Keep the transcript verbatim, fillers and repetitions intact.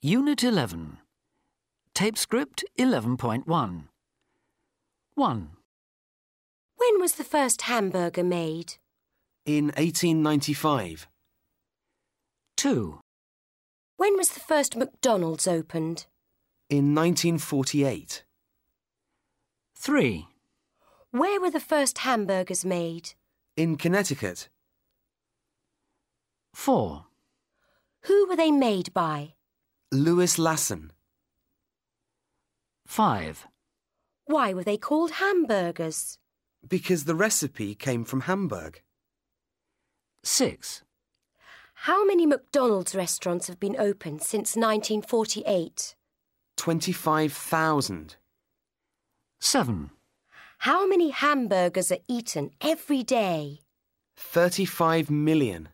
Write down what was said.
Unit eleven. Tape script eleven point one. one. When was the first hamburger made? In eighteen ninety-five. two. When was the first McDonald's opened? In nineteen forty-eight. three. Where were the first hamburgers made? In Connecticut. four. Who were they made by? Louis Lasson. five. Why were they called hamburgers? Because the recipe came from Hamburg. six. How many McDonald's restaurants have been opened since nineteen forty-eight? twenty-five thousand. seven. How many hamburgers are eaten every day? thirty-five million.